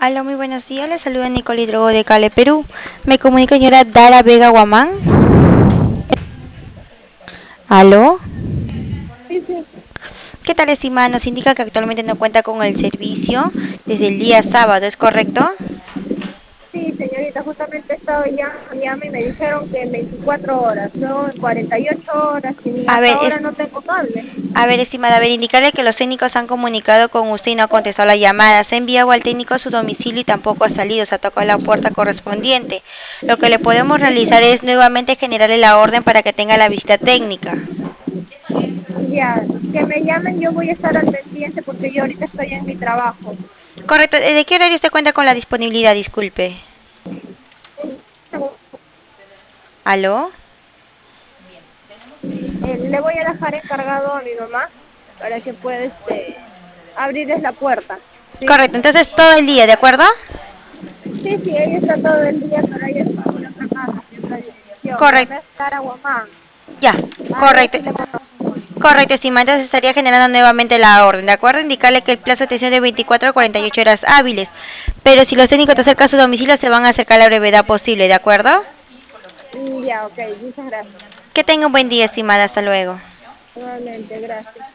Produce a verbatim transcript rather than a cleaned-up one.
Hola, muy buenos días. Les saluda Nicole Hidrogo de Cale, Perú. Me comunica señora Dara Vega Guamán. ¿Aló? Sí, sí, ¿Qué tal, estimada? Nos indica que actualmente no cuenta con el servicio desde el día sábado, ¿es correcto? sí, señorita, justamente estaba ya, llama y me dijeron que en veinticuatro horas, luego en cuarenta y ocho horas, y A hasta ver, ahora es, no tengo cable. a ver, estimada, a ver, indicarle que los técnicos han comunicado con usted y no ha contestado la llamada. Se ha enviado al técnico a su domicilio y tampoco ha salido, se ha tocado la puerta correspondiente. Lo que le podemos realizar es nuevamente generarle la orden para que tenga la visita técnica. Ya, que me llamen, yo voy a estar al pendiente porque yo ahorita estoy en mi trabajo. Correcto, ¿de qué horario usted cuenta con la disponibilidad? Disculpe. ¿Aló? Eh, le voy a dejar encargado a mi mamá para que pueda este, abrirles la puerta. ¿Sí? Correcto, entonces todo el día, ¿de acuerdo? Sí, sí, ella está todo el día, pero ella está en otra casa, en otra dirección. Mi Correcto, mamá es Cara Guamán. ya, A ella correcto. sí le conozco. Correcto, estimada, entonces estaría generando nuevamente la orden, ¿de acuerdo? Indicarle que el plazo de atención es de veinticuatro a cuarenta y ocho horas hábiles, pero si los técnicos te acercan a su domicilio se van a acercar a la brevedad posible, ¿de acuerdo? Mm, Ya, ok, muchas gracias. Que tenga un buen día, estimada, hasta luego. Nuevamente, gracias.